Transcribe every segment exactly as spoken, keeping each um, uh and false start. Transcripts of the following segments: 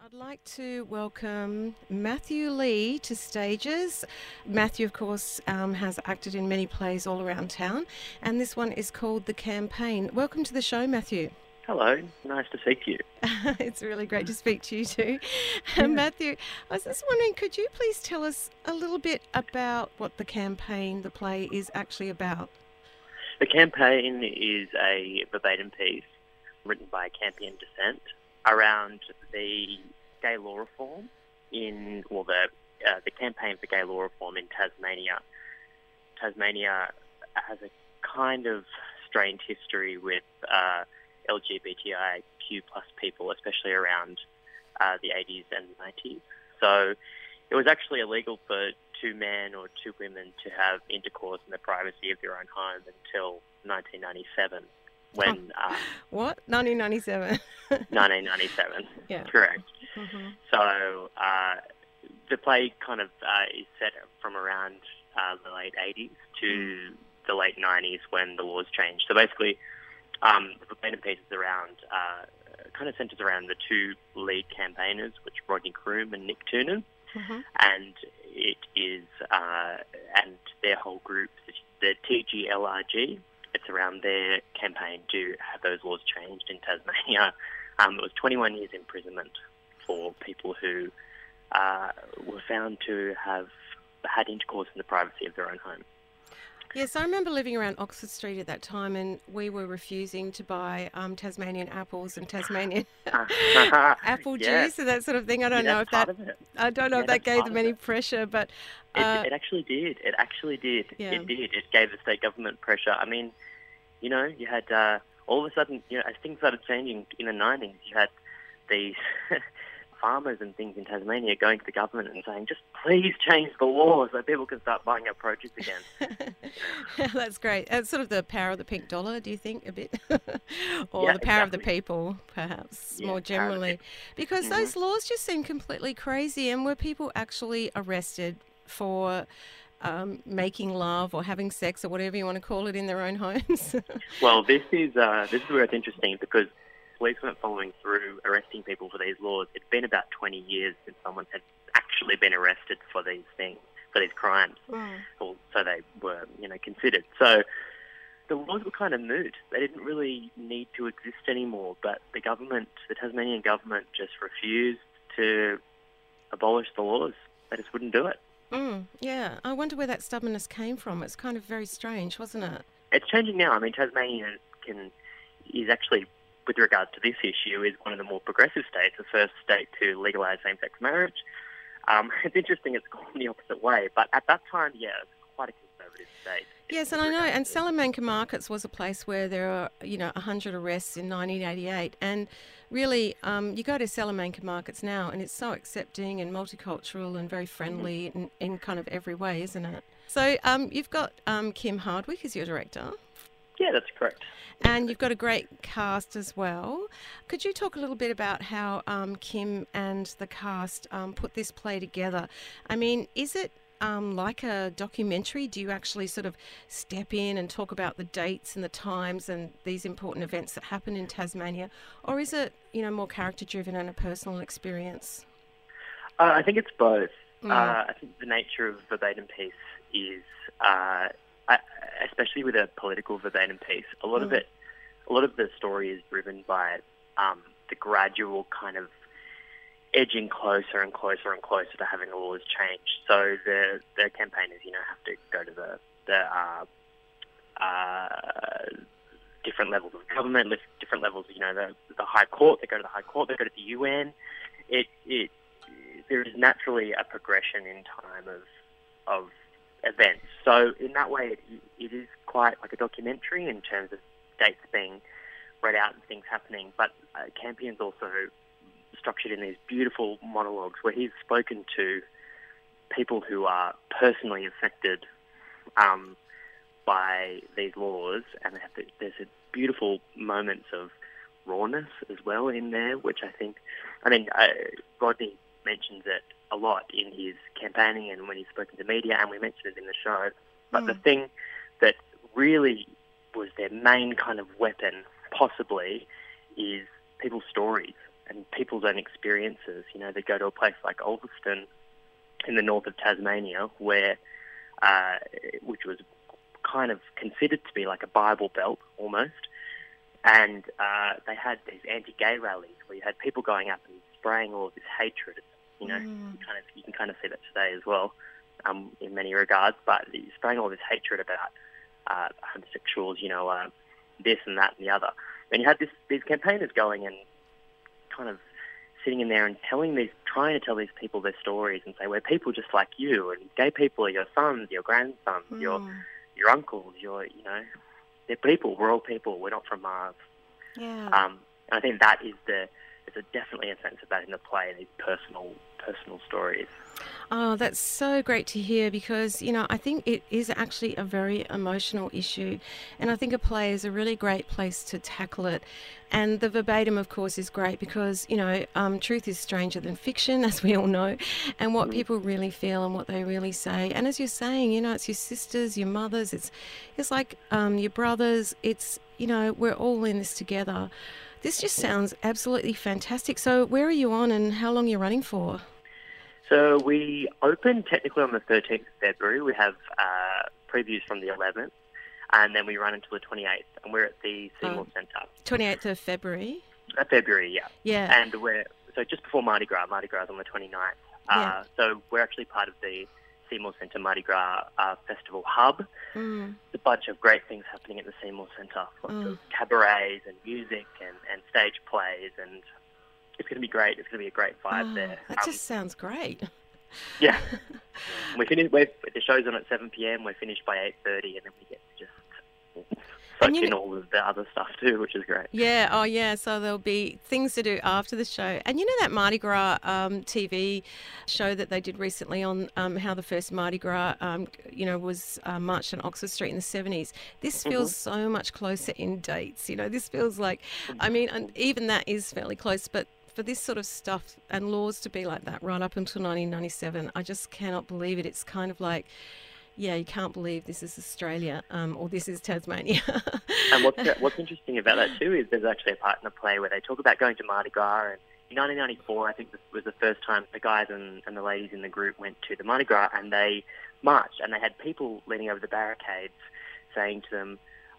I'd like to welcome Matthew Lee to Stages. Matthew, of course, um, has acted in many plays all around town, and this one is called The Campaign. Welcome to the show, Matthew. Hello, nice to speak to you. It's really great to speak to you too. Yeah. Matthew, I was just wondering, could you please tell us a little bit about what The Campaign, the play, is actually about? The Campaign is a verbatim piece written by Campion Dissent around the gay law reform in, well, the uh, the campaign for gay law reform in Tasmania. Tasmania has a kind of strained history with uh, L G B T I Q plus people, especially around uh, the eighties and nineties. So it was actually illegal for two men or two women to have intercourse in the privacy of their own home until nineteen ninety-seven. When uh, what? nineteen ninety-seven. nineteen ninety-seven. Yeah. Correct. Mm-hmm. So uh, the play kind of uh, is set from around uh, the late eighties to mm. the late nineties when the laws changed. So basically, um, the verbatim piece is around, uh, kind of centres around the two lead campaigners, which are Rodney Croome and Nick Toonan, mm-hmm. and it is, uh, and their whole group, the T G L R G. It's around their campaign to have those laws changed in Tasmania. Um, it was twenty-one years imprisonment for people who uh, were found to have had intercourse in the privacy of their own home. Yes, I remember living around Oxford Street at that time, and we were refusing to buy um, Tasmanian apples and Tasmanian apple yeah. juice and that sort of thing. I don't yeah, know if that I don't know yeah, if that gave them any it. pressure, but uh, it, it actually did. It actually did. Yeah. It did. It gave the state government pressure. I mean, you know, you had uh, all of a sudden, you know, as things started changing in the nineties, you had these farmers and things in Tasmania going to the government and saying, just please change the law so people can start buying our produce again. That's great. It's sort of the power of the pink dollar, do you think, a bit? or yeah, the power exactly. of the people, perhaps, yeah, more generally. Because mm-hmm. those laws just seem completely crazy. And were people actually arrested for um, making love or having sex or whatever you want to call it in their own homes? Well, this is, uh, this is where it's interesting because police weren't following through arresting people for these laws. It's been about twenty years since someone had actually been arrested for these things, for these crimes, mm. or so they were, you know, considered. So the laws were kind of moot. They didn't really need to exist anymore. But the government, the Tasmanian government, just refused to abolish the laws. They just wouldn't do it. Mm, yeah, I wonder where that stubbornness came from. It's kind of very strange, wasn't it? It's changing now. I mean, Tasmania can is actually, with regards to this issue, is one of the more progressive states, the first state to legalise same-sex marriage. Um, it's interesting it's gone the opposite way, but at that time, yeah, it was quite a conservative state. Yes, and I know, and Salamanca Markets was a place where there are, you know, one hundred arrests in nineteen eighty-eight, and really, um, you go to Salamanca Markets now, and it's so accepting and multicultural and very friendly mm-hmm. in, in kind of every way, isn't it? So um, you've got um, Kim Hardwick as your director. Yeah, that's correct. And you've got a great cast as well. Could you talk a little bit about how um, Kim and the cast um, put this play together? I mean, is it um, like a documentary? Do you actually sort of step in and talk about the dates and the times and these important events that happen in Tasmania? Or is it, you know, more character-driven and a personal experience? Uh, I think it's both. Mm. Uh, I think the nature of verbatim piece is... Uh, I, especially with a political verbatim piece, a lot mm. of it, a lot of the story is driven by um, the gradual kind of edging closer and closer and closer to having the laws changed. So the the campaigners, you know, have to go to the the uh, uh, different levels of government, different levels, you know, the the High Court. They go to the High Court. They go to the U N. It it there is naturally a progression in time of of events. So in that way, it, it is quite like a documentary in terms of dates being read out and things happening. But uh, Campion's also structured in these beautiful monologues where he's spoken to people who are personally affected um, by these laws, and there's a beautiful moments of rawness as well in there, which I think, I mean, uh, Rodney mentions it a lot in his campaigning and when he's spoken to media, and we mentioned it in the show. But mm. the thing that really was their main kind of weapon, possibly, is people's stories. and people's own experiences. You know, they go to a place like Ulverston in the north of Tasmania, where uh, which was kind of considered to be like a Bible Belt almost, and uh, they had these anti-gay rallies where you had people going up and spraying all of this hatred. You know, mm. you kind of you can kind of see that today as well, um, in many regards. But spraying all this hatred about uh, homosexuals, you know, uh, this and that and the other. And you had this, these campaigners going and kind of sitting in there and telling these, trying to tell these people their stories and say, we're people just like you, and gay people are your sons, your grandsons, mm. your your uncles, your, you know, they're people. We're all people. We're not from Mars. Yeah. Um, and I think that is the, there's a, definitely a sense of that in the play, these personal, personal stories. Oh, that's so great to hear, because, you know, I think it is actually a very emotional issue, and I think a play is a really great place to tackle it. And the verbatim, of course, is great because, you know, um, truth is stranger than fiction, as we all know, and what people really feel and what they really say. And as you're saying, you know, it's your sisters, your mothers, it's it's like um, your brothers, it's, you know, we're all in this together. This just sounds absolutely fantastic. So where are you on and how long are you running for? So we open technically on the thirteenth of February. We have uh, previews from the eleventh, and then we run until the twenty-eighth, and we're at the Seymour oh, Centre. twenty-eighth of February? Uh, February, yeah. Yeah. And we're, so just before Mardi Gras, Mardi Gras is on the twenty-ninth. Uh, yeah. So we're actually part of the Seymour Centre Mardi Gras uh, Festival Hub. Mm. There's a bunch of great things happening at the Seymour Centre. Lots mm. of cabarets and music and, and stage plays, and it's going to be great. It's going to be a great vibe oh, there. That um, just sounds great. Yeah. we finish, we're, the show's on at seven p.m. We're finished by eight thirty, and then we get to just soak in know, all of the other stuff too, which is great. Yeah. Oh, yeah. So there'll be things to do after the show. And you know that Mardi Gras um, T V show that they did recently on um, how the first Mardi Gras, um, you know, was uh, marched on Oxford Street in the seventies. This feels mm-hmm. so much closer in dates. You know, this feels like, I mean, and even that is fairly close, but for this sort of stuff and laws to be like that right up until nineteen ninety-seven, I just cannot believe it. It's kind of like, yeah, you can't believe this is Australia um, or this is Tasmania. And what's, what's interesting about that too is there's actually a part in the play where they talk about going to Mardi Gras, and in nineteen ninety-four, I think this was the first time the guys and, and the ladies in the group went to the Mardi Gras, and they marched, and they had people leaning over the barricades saying to them,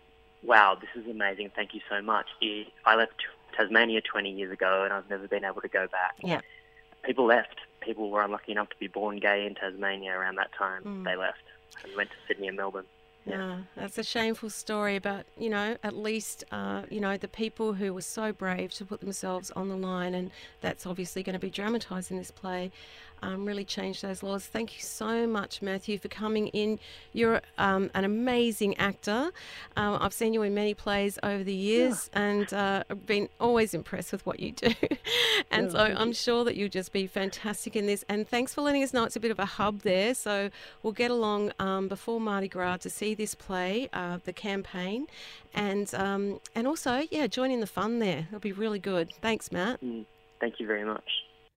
wow, this is amazing, thank you so much. I left Tasmania twenty years ago, and I've never been able to go back. Yeah. People left. People were unlucky enough to be born gay in Tasmania around that time. Mm. They left and went to Sydney and Melbourne. Yeah. No, that's a shameful story, but, you know, at least, uh, you know, the people who were so brave to put themselves on the line, and that's obviously going to be dramatised in this play, um, really changed those laws. Thank you so much, Matthew, for coming in. You're um, an amazing actor. Um, I've seen you in many plays over the years, yeah. and uh, I've been always impressed with what you do. and yeah, so I'm you. sure that you'll just be fantastic in this. And thanks for letting us know it's a bit of a hub there. So we'll get along um, before Mardi Gras to see this play, uh, the campaign, and um, and also, yeah, join in the fun there. It'll be really good. Thanks, Matt. Mm, thank you very much.